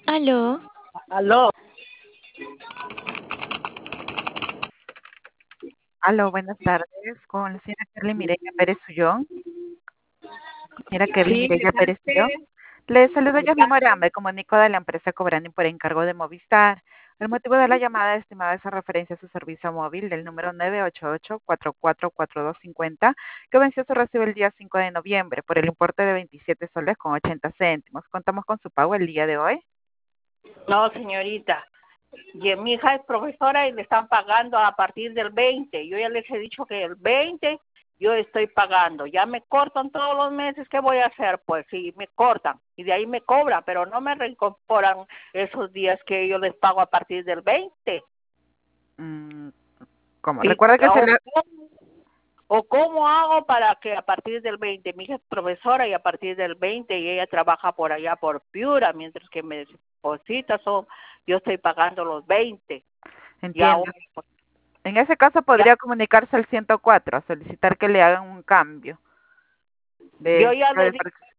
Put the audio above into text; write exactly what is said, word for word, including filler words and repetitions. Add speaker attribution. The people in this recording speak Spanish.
Speaker 1: Aló,
Speaker 2: Aló,
Speaker 3: Aló, buenas tardes, con la señora Kerly Mireya Pérez Ullón. Señora Kerly
Speaker 2: sí, ¿de
Speaker 3: Mireya Pérez
Speaker 2: parte?
Speaker 3: Ullón. Le saludo
Speaker 2: ¿De
Speaker 3: yo, Mora,
Speaker 2: parte?
Speaker 3: me comunico de la empresa Cobrani por encargo de Movistar. El motivo de la llamada estimada es a referencia a su servicio móvil del número nueve ocho ocho, cuatro cuatro cuatro dos cinco cero, que venció su recibo el día cinco de noviembre por el importe de veintisiete soles con ochenta céntimos. Contamos con su pago el día de hoy.
Speaker 2: No, señorita. Y mi hija es profesora y le están pagando a partir del veinte. Yo ya les he dicho que el veinte yo estoy pagando. Ya me cortan todos los meses. ¿Qué voy a hacer? Pues sí, me cortan. Y de ahí me cobran, pero no me reincorporan esos días que yo les pago a partir del veinte.
Speaker 3: Mm, ¿Cómo?
Speaker 2: Y,
Speaker 3: Recuerda que se
Speaker 2: o,
Speaker 3: le...
Speaker 2: ¿O cómo hago para que a partir del veinte, mi hija es profesora y a partir del veinte y ella trabaja por allá por Piura, mientras que me deposita son, yo estoy pagando los veinte. Y
Speaker 3: Entiendo.
Speaker 2: ahora, pues,
Speaker 3: En ese caso
Speaker 2: ya,
Speaker 3: podría comunicarse al ciento cuatro a solicitar que le hagan un cambio
Speaker 2: yo
Speaker 3: de
Speaker 2: ya
Speaker 3: ciclo
Speaker 2: le
Speaker 3: del
Speaker 2: di,
Speaker 3: parque.